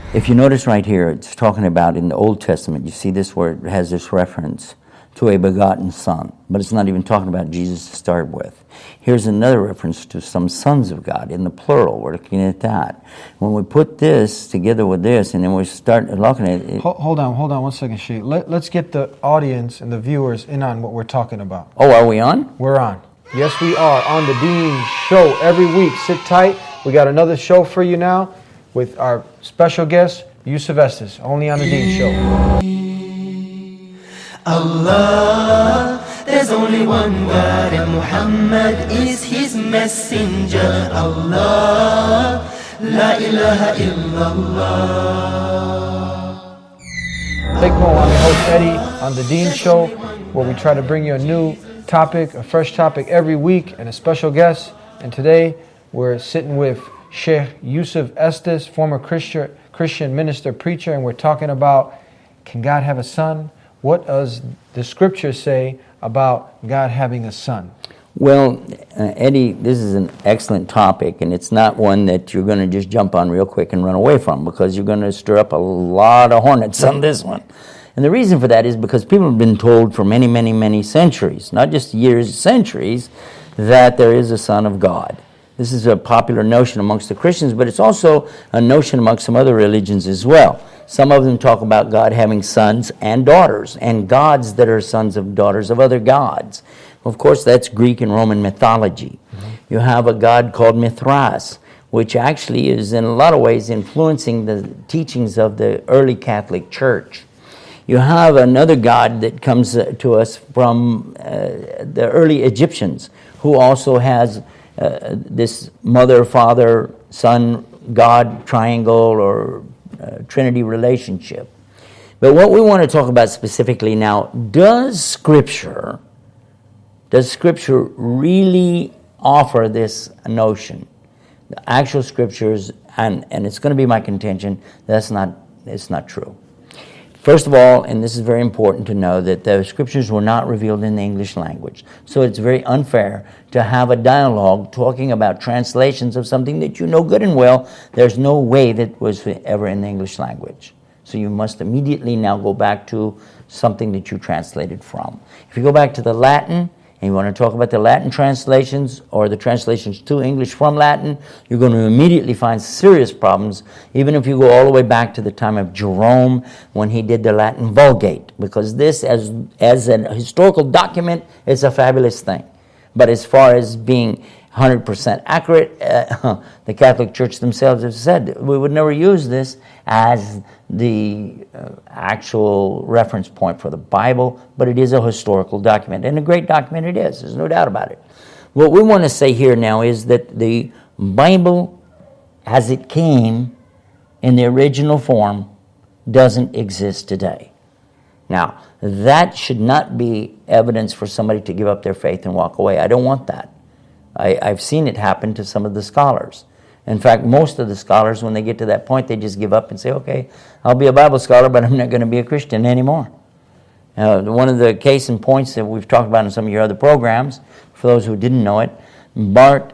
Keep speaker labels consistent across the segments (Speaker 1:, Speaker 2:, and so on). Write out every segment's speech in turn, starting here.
Speaker 1: If you notice right here, it's talking about in the Old Testament, you see this where it has this reference to a begotten son, but it's not even talking about Jesus to start with. Here's another reference to some sons of God in the plural. We're looking at that. When we put this together with this, and then we start looking at it.
Speaker 2: Hold on 1 second, Sheikh. Let's get the audience and the viewers in on what we're talking about.
Speaker 1: Oh, are we on?
Speaker 2: We're on. Yes, we are on the Dean Show every week. Sit tight. We got another show for you now with our special guest, Yusuf Estes, only on the Dean Show.
Speaker 3: Allah, there's only one God and Muhammad is his messenger. Allah, la ilaha illallah.
Speaker 2: Big Mo, I'm your host Eddie on the Dean Show, where we try to bring you a new topic, a fresh topic every week, and a special guest. And today we're sitting with Sheikh Yusuf Estes, former Christian minister, preacher, and we're talking about, can God have a son? What does the scripture say about God having a son?
Speaker 1: Well, Eddie, this is an excellent topic, and it's not one that you're going to just jump on real quick and run away from, because you're going to stir up a lot of hornets on this one. And the reason for that is because people have been told for many, many, many centuries, not just years, centuries, that there is a Son of God. This is a popular notion amongst the Christians, but it's also a notion amongst some other religions as well. Some of them talk about God having sons and daughters, and gods that are sons and daughters of other gods. Of course, that's Greek and Roman mythology. Mm-hmm. You have a god called Mithras, which actually is in a lot of ways influencing the teachings of the early Catholic Church. You have another god that comes to us from the early Egyptians, who also has this mother, father, son, God triangle or Trinity relationship. But what we want to talk about specifically now, does Scripture really offer this notion? The actual Scriptures, and it's going to be my contention, it's not true. First of all, and this is very important to know, that the Scriptures were not revealed in the English language. So it's very unfair to have a dialogue talking about translations of something that you know good and well there's no way that was ever in the English language. So you must immediately now go back to something that you translated from. If you go back to the Latin, and you want to talk about the Latin translations or the translations to English from Latin, you're going to immediately find serious problems, even if you go all the way back to the time of Jerome when he did the Latin Vulgate, because this, as an historical document, is a fabulous thing. But as far as being 100% accurate, the Catholic Church themselves have said we would never use this as the actual reference point for the Bible, but it is a historical document, and a great document it is. There's no doubt about it. What we want to say here now is that the Bible, as it came in the original form, doesn't exist today. Now, that should not be evidence for somebody to give up their faith and walk away. I don't want that. I've seen it happen to some of the scholars. In fact, most of the scholars, when they get to that point, they just give up and say, okay, I'll be a Bible scholar, but I'm not going to be a Christian anymore. One of the case in points that we've talked about in some of your other programs, for those who didn't know it, Bart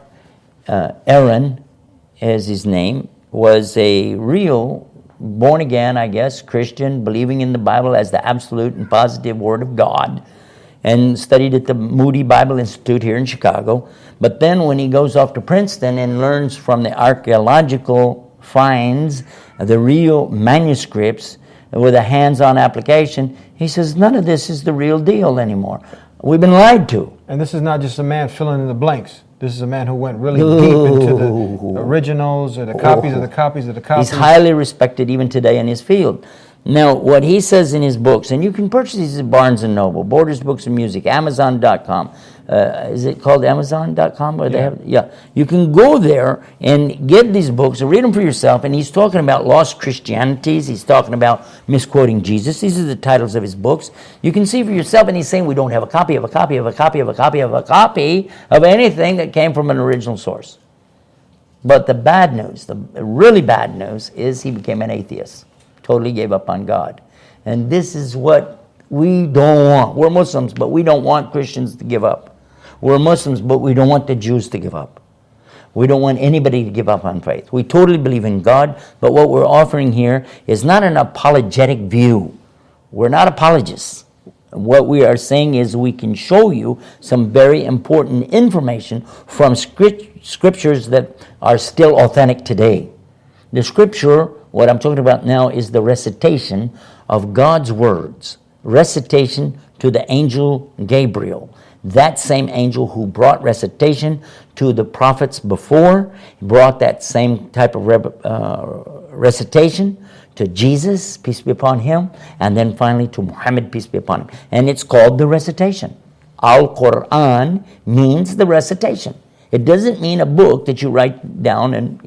Speaker 1: Ehren, is his name, was a real born-again, I guess, Christian, believing in the Bible as the absolute and positive Word of God, and studied at the Moody Bible Institute here in Chicago. But then when he goes off to Princeton and learns from the archaeological finds, the real manuscripts with a hands-on application, he says, none of this is the real deal anymore. We've been lied to.
Speaker 2: And this is not just a man filling in the blanks. This is a man who went really deep into the originals or the copies of the copies of the copies.
Speaker 1: He's highly respected even today in his field. Now, what he says in his books, and you can purchase these at Barnes & Noble, Borders Books and Music, Amazon.com. Is it called Amazon.com? Where they have, yeah. You can go there and get these books and read them for yourself. And he's talking about lost Christianities. He's talking about misquoting Jesus. These are the titles of his books. You can see for yourself. And he's saying we don't have a copy of a copy of a copy of a copy of a copy of anything that came from an original source. But the bad news, the really bad news, is he became an atheist. Totally gave up on God. And this is what we don't want. We're Muslims, but we don't want Christians to give up. We're Muslims, but we don't want the Jews to give up. We don't want anybody to give up on faith. We totally believe in God, but what we're offering here is not an apologetic view. We're not apologists. What we are saying is we can show you some very important information from scriptures that are still authentic today. The scripture, what I'm talking about now, is the recitation of God's words. Recitation to the angel Gabriel. That same angel who brought recitation to the prophets before, brought that same type of recitation to Jesus, peace be upon him, and then finally to Muhammad, peace be upon him. And it's called the recitation. Al-Quran means the recitation. It doesn't mean a book that you write down and,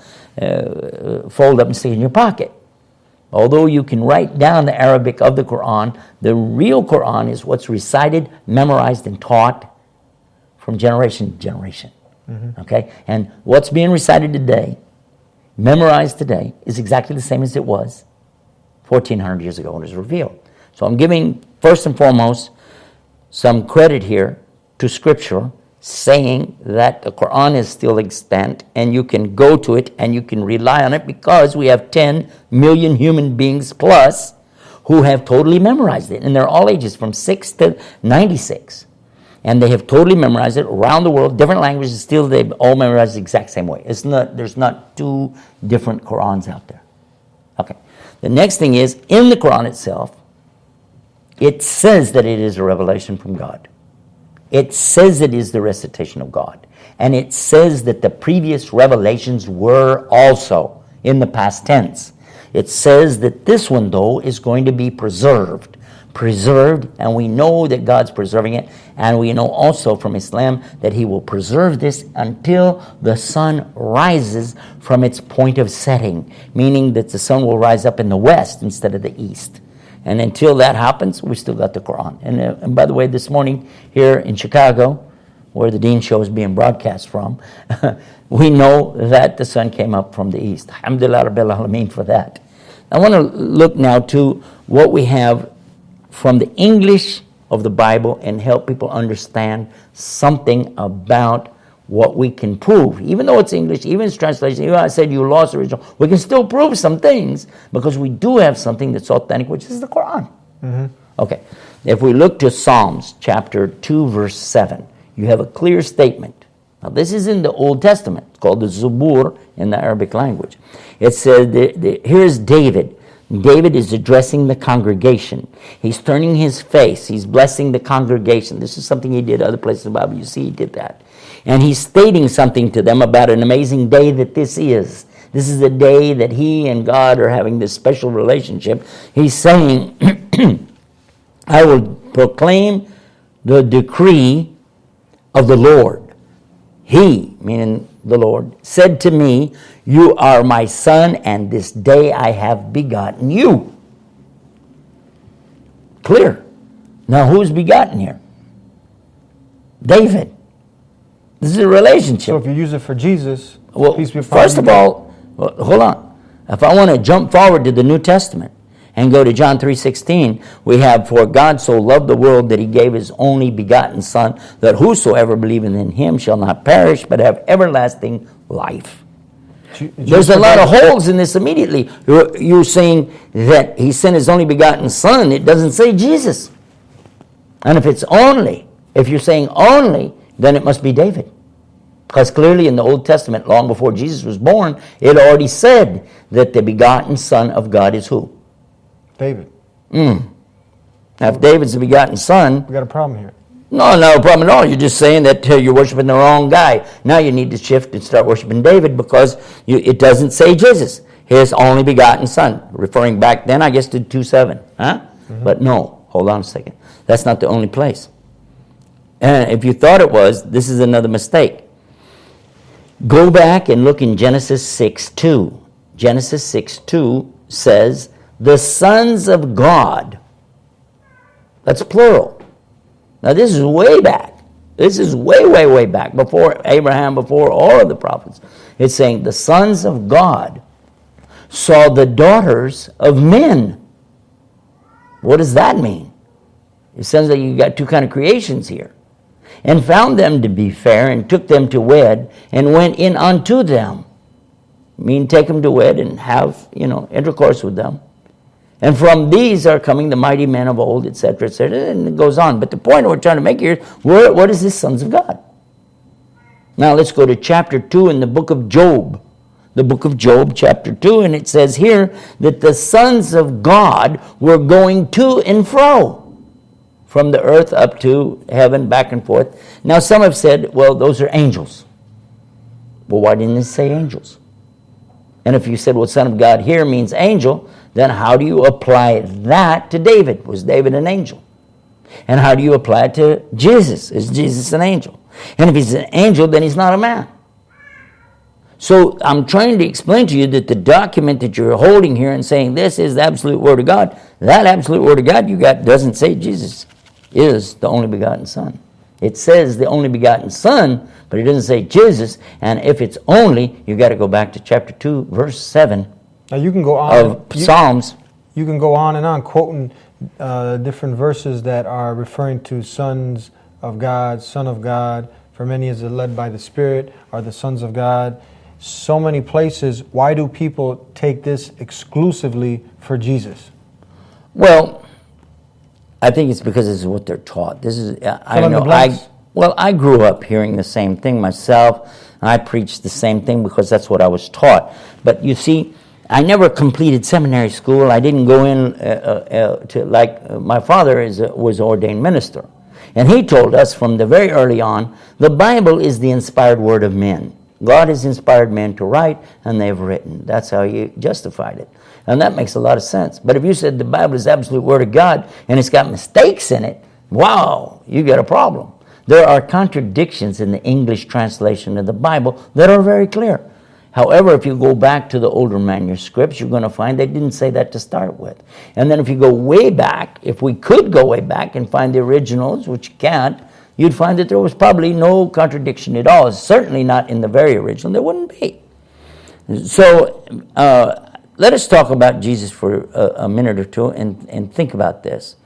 Speaker 1: fold up and stick in your pocket. Although you can write down the Arabic of the Quran, the real Quran is what's recited, memorized, and taught from generation to generation. Mm-hmm. Okay? And what's being recited today, memorized today, is exactly the same as it was 1,400 years ago when it was revealed. So I'm giving, first and foremost, some credit here to Scripture, saying that the Quran is still extant and you can go to it and you can rely on it, because we have 10 million human beings plus who have totally memorized it. And they're all ages from 6 to 96. And they have totally memorized it around the world, different languages, still they've all memorized the exact same way. There's not two different Qurans out there. Okay. The next thing is, in the Quran itself, it says that it is a revelation from God. It says it is the recitation of God. And it says that the previous revelations were also in the past tense. It says that this one, though, is going to be preserved, and we know that God's preserving it, and we know also from Islam that He will preserve this until the sun rises from its point of setting, meaning that the sun will rise up in the west instead of the east. And until that happens, we still got the Quran. And by the way, this morning here in Chicago, where the Deen Show is being broadcast from, we know that the sun came up from the east. Alhamdulillah Rabbil Alameen for that. I want to look now to what we have from the English of the Bible and help people understand something about what we can prove. Even though it's English, even it's translation, even I said you lost the original, we can still prove some things because we do have something that's authentic, which is the Quran. Mm-hmm. Okay, if we look to Psalms chapter 2, verse 7, you have a clear statement. Now this is in the Old Testament. It's called the Zabur in the Arabic language. It says, here's David. David is addressing the congregation. He's turning his face. He's blessing the congregation. This is something he did other places in the Bible. You see he did that. And he's stating something to them about an amazing day that this is. This is a day that he and God are having this special relationship. He's saying, I will proclaim the decree of the Lord. He, meaning the Lord, said to me, you are my son, and this day I have begotten you. Clear. Now who's begotten here? David. This is a relationship.
Speaker 2: So if you use it for Jesus,
Speaker 1: well,
Speaker 2: peace be upon
Speaker 1: first of all, hold on. If I want to jump forward to the New Testament and go to John 3:16, we have, for God so loved the world that He gave His only begotten Son, that whosoever believeth in Him shall not perish, but have everlasting life. There's a lot of holes in this immediately. You're saying that He sent His only begotten Son. It doesn't say Jesus. And if it's only, if you're saying only, then it must be David. Because clearly in the Old Testament, long before Jesus was born, it already said that the begotten Son of God is who?
Speaker 2: David.
Speaker 1: Now, if David's the begotten Son...
Speaker 2: We got a problem here.
Speaker 1: No problem at all. You're just saying that you're worshiping the wrong guy. Now you need to shift and start worshiping David because it doesn't say Jesus, His only begotten Son. Referring back then, I guess, to 2:7. Huh? Mm-hmm. But no, hold on a second. That's not the only place. And if you thought it was, this is another mistake. Go back and look in Genesis 6:2. Genesis 6:2 says, the sons of God. That's plural. Now this is way back. This is way back. Before Abraham, before all of the prophets. It's saying the sons of God saw the daughters of men. What does that mean? It says that you got two kind of creations here. and found them to be fair, and took them to wed, and went in unto them. I mean, take them to wed and have, intercourse with them. And from these are coming the mighty men of old, etc., etc., and it goes on. But the point we're trying to make here is, what is this sons of God? Now let's go to chapter 2 in the book of Job. The book of Job, chapter 2, and it says here that the sons of God were going to and fro from the earth up to heaven, back and forth. Now some have said, well, those are angels. Well, why didn't it say angels? And if you said, well, son of God here means angel, then how do you apply that to David? Was David an angel? And how do you apply it to Jesus? Is Jesus an angel? And if he's an angel, then he's not a man. So I'm trying to explain to you that the document that you're holding here and saying this is the absolute Word of God, that absolute Word of God you got doesn't say Jesus is the only begotten Son. It says the only begotten Son, but it doesn't say Jesus. And if it's only, you got to go back to chapter 2, verse 7
Speaker 2: now you can go on
Speaker 1: of Psalms.
Speaker 2: You can go on and on quoting different verses that are referring to sons of God, Son of God. For many is led by the Spirit, are the sons of God. So many places. Why do people take this exclusively for Jesus?
Speaker 1: Well, I think it's because this is what they're taught. This is I don't know. I grew up hearing the same thing myself. I preached the same thing because that's what I was taught. But you see, I never completed seminary school. I didn't go in to like my father was an ordained minister, and he told us from the very early on, the Bible is the inspired word of men. God has inspired men to write, and they've written. That's how he justified it. And that makes a lot of sense. But if you said the Bible is the absolute Word of God, and it's got mistakes in it, wow, you got a problem. There are contradictions in the English translation of the Bible that are very clear. However, if you go back to the older manuscripts, you're going to find they didn't say that to start with. And then if you go way back, if we could go way back and find the originals, which you can't, you'd find that there was probably no contradiction at all. Certainly not in the very original. There wouldn't be. So let us talk about Jesus for a minute or two and think about this.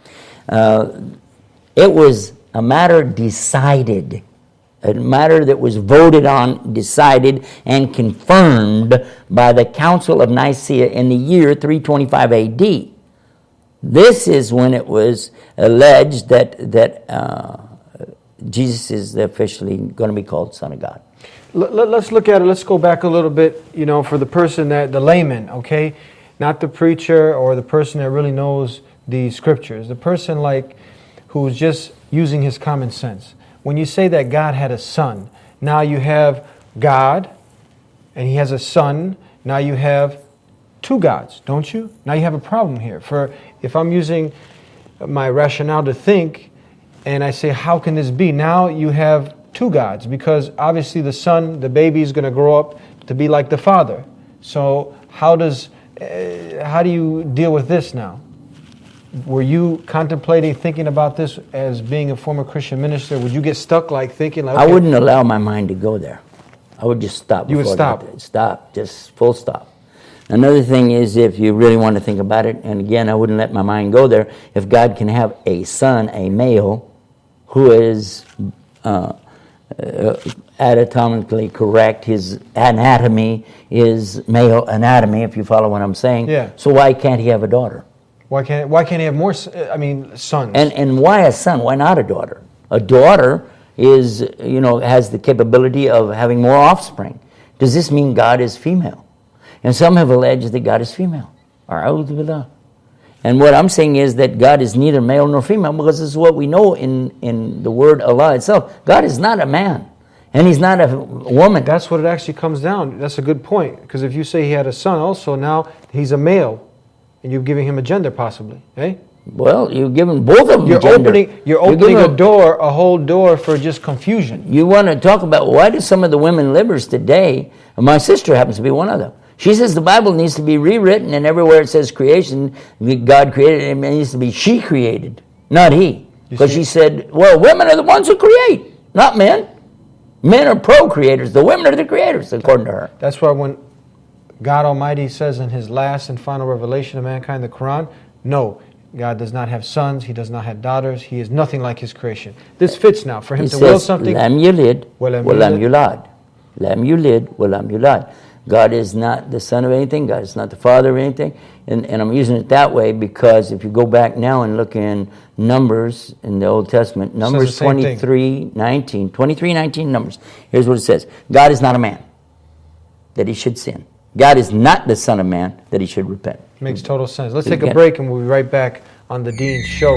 Speaker 1: It was a matter decided, a matter that was voted on, decided, and confirmed by the Council of Nicaea in the year 325 A.D. This is when it was alleged that Jesus is officially going to be called Son of God.
Speaker 2: Let's look at it. Let's go back a little bit, for the person the layman, okay? Not the preacher or the person that really knows the scriptures. The person who's just using his common sense. When you say that God had a son, now you have God and he has a son. Now you have two gods, don't you? Now you have a problem here. For if I'm using my rationale to think, and I say, how can this be? Now you have two gods, because obviously the son, the baby, is going to grow up to be like the father. So how do you deal with this now? Were you contemplating, thinking about this as being a former Christian minister? Would you get stuck thinking okay,
Speaker 1: I wouldn't allow my mind to go there. I would just stop.
Speaker 2: You would stop?
Speaker 1: Stop, just full stop. Another thing is, if you really want to think about it, and again, I wouldn't let my mind go there, if God can have a son, a male, who is anatomically correct, his anatomy is male anatomy, if you follow what I'm saying.
Speaker 2: Yeah.
Speaker 1: So why can't he have a daughter?
Speaker 2: Why can't he have more? Sons.
Speaker 1: And why a son? Why not a daughter? A daughter is has the capability of having more offspring. Does this mean God is female? And some have alleged that God is female. And what I'm saying is that God is neither male nor female, because this is what we know in the word Allah itself. God is not a man, and he's not a woman.
Speaker 2: That's what it actually comes down. That's a good point, because if you say he had a son also, now he's a male, and you're giving him a gender possibly, eh?
Speaker 1: Well, you're giving both of them
Speaker 2: You're
Speaker 1: gender.
Speaker 2: opening a whole door for just confusion.
Speaker 1: You want to talk about, why do some of the women livers today, and my sister happens to be one of them, she says the Bible needs to be rewritten, and everywhere it says creation, God created, it needs to be she created, not he. Because she said, well, women are the ones who create, not men. Men are procreators. The women are the creators, according to her.
Speaker 2: That's why when God Almighty says in his last and final revelation of mankind, the Quran, no, God does not have sons. He does not have daughters. He is nothing like His creation. This fits now. For Him
Speaker 1: He
Speaker 2: to will
Speaker 1: says,
Speaker 2: something.
Speaker 1: Lam yulid,
Speaker 2: Walam
Speaker 1: walam
Speaker 2: yulad.
Speaker 1: yulad. Lam yulid, walam yulad. God is not the son of anything. God is not the father of anything. And I'm using it that way because if you go back now and look in Numbers in the Old Testament, Numbers
Speaker 2: the same thing.
Speaker 1: 23:19 Numbers. Here's what it says. God is not a man that He should sin. God is not the son of man that He should repent.
Speaker 2: Makes total sense. Let's
Speaker 1: You
Speaker 2: take a
Speaker 1: get it.
Speaker 2: break and we'll be right back on The Dean Show.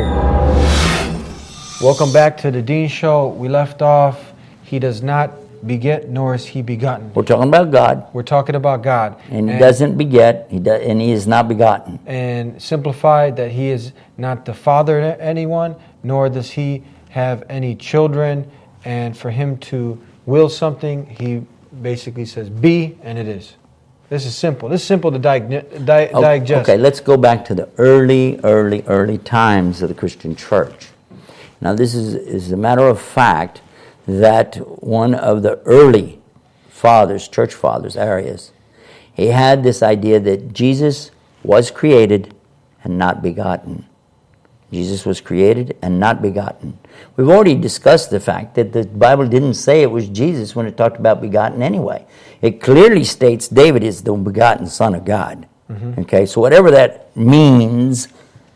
Speaker 2: Welcome back to The Dean Show. We left off, He does not beget, nor is He begotten.
Speaker 1: We're talking about God,
Speaker 2: We're talking about God.
Speaker 1: and He doesn't beget, and He is not begotten.
Speaker 2: And simplified that He is not the father to anyone, nor does He have any children. And for Him to will something, He basically says, be, and it is. This is simple. This is simple to digest.
Speaker 1: Okay, let's go back to the early times of the Christian church. Now, this is a matter of fact that one of the early fathers, church fathers, Arius, he had this idea that Jesus was created and not begotten. Jesus was created and not begotten. We've already discussed the fact that the Bible didn't say it was Jesus when it talked about begotten anyway. It clearly states David is the begotten Son of God. Okay, so whatever that means,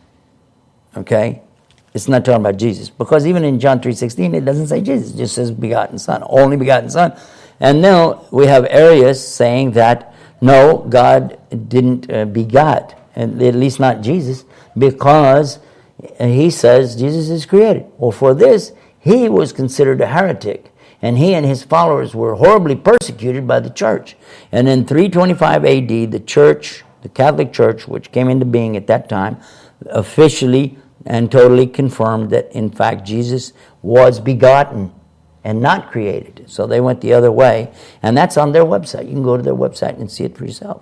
Speaker 1: okay, it's not talking about Jesus. Because even in John 3:16, it doesn't say Jesus. It just says begotten Son, only begotten Son. And now we have Arius saying that, no, God didn't begot, and at least not Jesus, because he says Jesus is created. Well, for this, he was considered a heretic, and he and his followers were horribly persecuted by the church. And in 325 AD, the church, the Catholic Church, which came into being at that time, officially and totally confirmed that, in fact, Jesus was begotten and not created. So they went the other way, and that's on their website. You can go to their website and see it for yourself.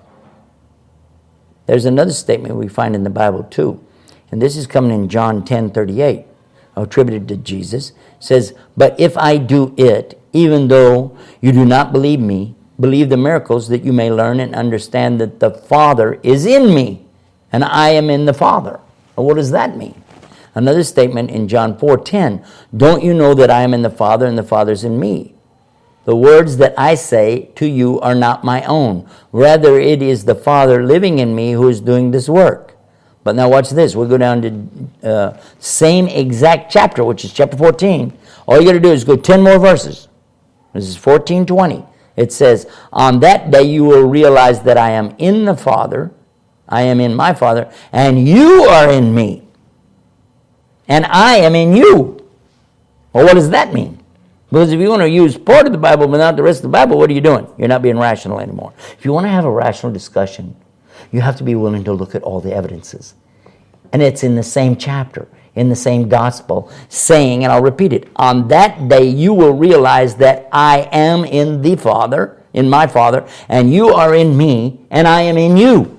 Speaker 1: There's another statement we find in the Bible, too. And this is coming in John 10:38, attributed to Jesus. It says, but if I do it, even though you do not believe me, believe the miracles, that you may learn and understand that the Father is in me, and I am in the Father. Well, what does that mean? Another statement in John 4:10, don't you know that I am in the Father and the Father is in me? The words that I say to you are not my own. Rather, it is the Father living in me who is doing this work. But now watch this. We'll go down to same exact chapter, which is chapter 14. All you got to do is go 10 more verses. This is 14:20. It says, on that day you will realize that I am in the Father, I am in my Father, and you are in me. And I am in you. Well, what does that mean? Because if you want to use part of the Bible but not the rest of the Bible, what are you doing? You're not being rational anymore. If you want to have a rational discussion, you have to be willing to look at all the evidences. And it's in the same chapter, in the same gospel, saying, and I'll repeat it, on that day you will realize that I am in the Father, in my Father, and you are in me, and I am in you.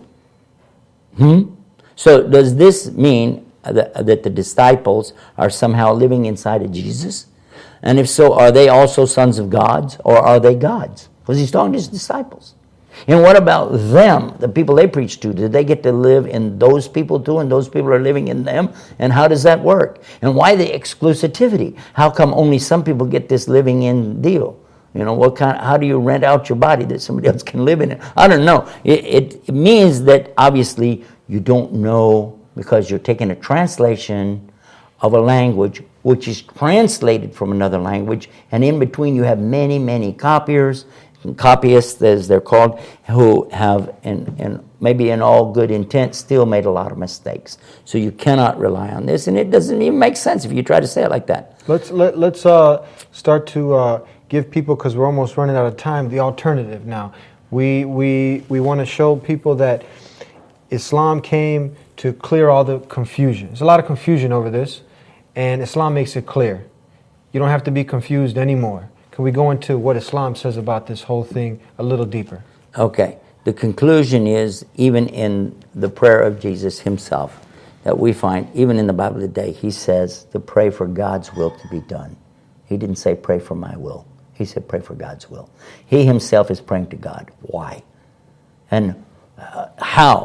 Speaker 1: So does this mean that the disciples are somehow living inside of Jesus? And if so, are they also sons of gods, or are they gods? Because he's talking to his disciples. And what about them, the people they preach to? Did they get to live in those people too, and those people are living in them? And how does that work? And why the exclusivity? How come only some people get this living in deal? You know, how do you rent out your body that somebody else can live in it? I don't know. It means that obviously you don't know, because you're taking a translation of a language which is translated from another language, and in between you have many, many copyists, as they're called, who have, and maybe in all good intent, still made a lot of mistakes. So you cannot rely on this, and it doesn't even make sense if you try to say it like that.
Speaker 2: Let's start to give people, because we're almost running out of time, the alternative now. We want to show people that Islam came to clear all the confusion. There's a lot of confusion over this, and Islam makes it clear. You don't have to be confused anymore. Can we go into what Islam says about this whole thing a little deeper?
Speaker 1: Okay. The conclusion is, even in the prayer of Jesus himself, that we find, even in the Bible today, he says to pray for God's will to be done. He didn't say pray for my will. He said pray for God's will. He himself is praying to God. Why? And how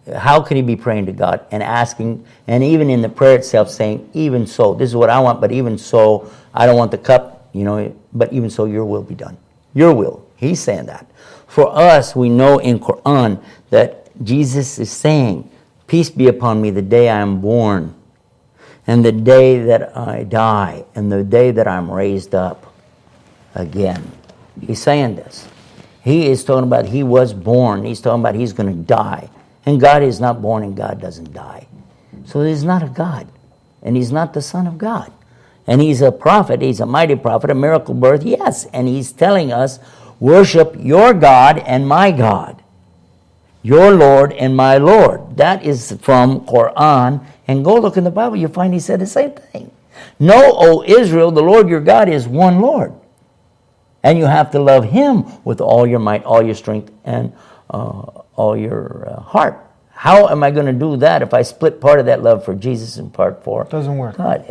Speaker 1: How could he be praying to God and asking, and even in the prayer itself saying, even so, this is what I want, but even so, I don't want the cup, but even so, your will be done. Your will. He's saying that. For us, we know in Quran that Jesus is saying, peace be upon me the day I am born, and the day that I die, and the day that I'm raised up again. He's saying this. He is talking about he was born. He's talking about he's going to die. And God is not born and God doesn't die. So he's not a God. And he's not the Son of God. And he's a prophet. He's a mighty prophet, a miracle birth. Yes. And he's telling us, worship your God and my God. Your Lord and my Lord. That is from Quran. And go look in the Bible. You'll find he said the same thing. Know, O Israel, the Lord your God is one Lord. And you have to love him with all your might, all your strength, and all your heart. How am I going to do that if I split part of that love for Jesus and part for
Speaker 2: Doesn't work.
Speaker 1: God?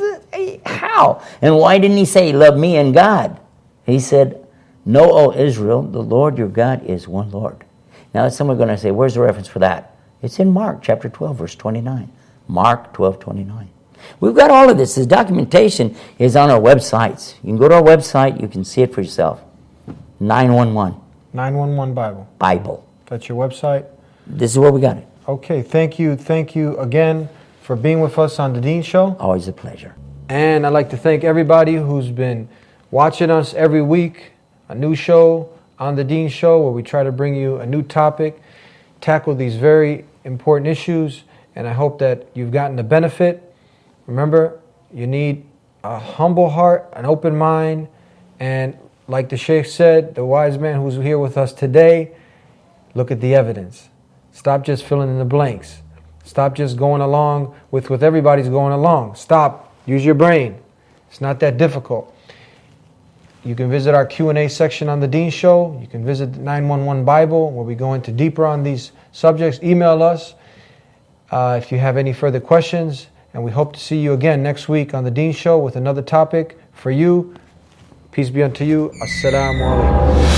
Speaker 1: How? And why didn't he say, love me and God? He said, know, O Israel, the Lord your God is one Lord. Now someone's going to say, where's the reference for that? It's in Mark chapter 12, verse 29. Mark 12, 29. We've got all of this. This documentation is on our websites. You can go to our website. You can see it for yourself. 911.
Speaker 2: 911 Bible.
Speaker 1: Bible.
Speaker 2: That's your website.
Speaker 1: This is where we got it.
Speaker 2: Okay, thank you again for being with us on The Dean Show.
Speaker 1: Always a pleasure.
Speaker 2: And I'd like to thank everybody who's been watching us every week. A new show on The Dean Show where we try to bring you a new topic, tackle these very important issues, and I hope that you've gotten the benefit. Remember, you need a humble heart, an open mind, and like the Sheikh said, the wise man who's here with us today, look at the evidence. Stop just filling in the blanks. Stop just going along with what everybody's going along. Stop. Use your brain. It's not that difficult. You can visit our Q&A section on The Dean Show. You can visit 911 Bible where we go into deeper on these subjects. Email us if you have any further questions. And we hope to see you again next week on The Dean Show with another topic for you. Peace be unto you. Assalamu alaikum.